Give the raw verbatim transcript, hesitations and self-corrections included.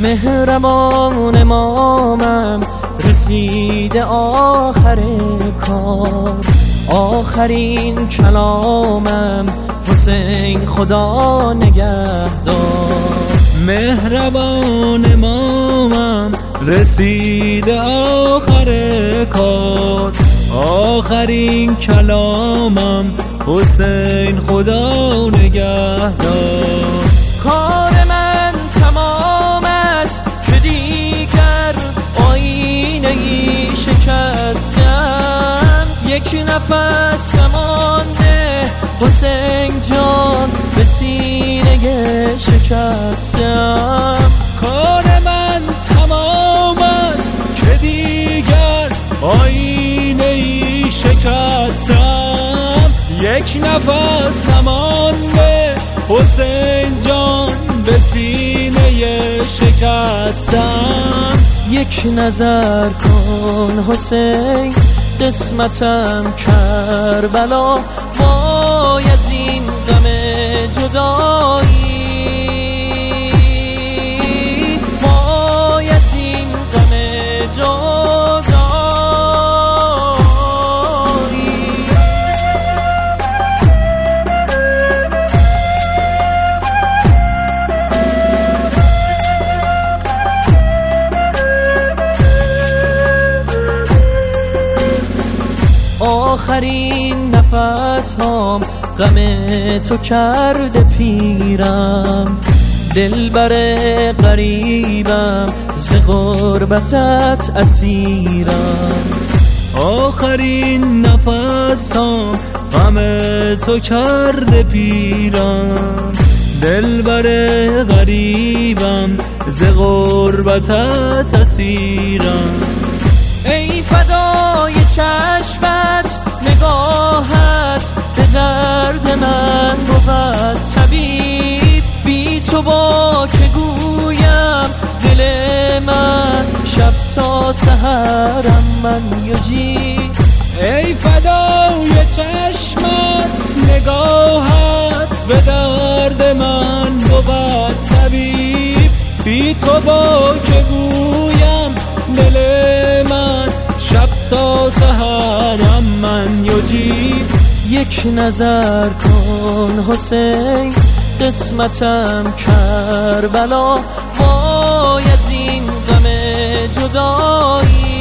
مهربان امامم رسیده آخر کار، آخرین کلامم حسین خدا نگهدار. مهربان امامم رسیده آخر کار، آخرین کلامم حسین خدا نگهدار. کار من تمام است که دیگر آینه ای شکستم، یک نفس نمانده حسین جان به سینه شکستم. کار من تمام است که دیگر آینه ای شکستم، یک نفس نمانده حسین جان به سینه شکستم. یک نظر کن حسین قسمتم کربلا، وای از این غم جدایی، وای از این غم جدایی. آخرین نفس هام غم تو کرده پیرم، دلبر غریبم ز غربتت اسیرم. آخرین نفس هام غم تو کرده پیرم، دلبر غریبم ز غربتت اسیرم. ای فدای چشمت نگاهت به درد من بود طبیب، بی تو با که گویم دل من شب تا سحرم من یجیب. ای فدای چشمت نگاهت به درد من بود طبیب، بی تو با که گویم دل من شب تا سحرم من یجیب. یک نظر کن حسین قسمتم کربلا، وای از این غم جدایی.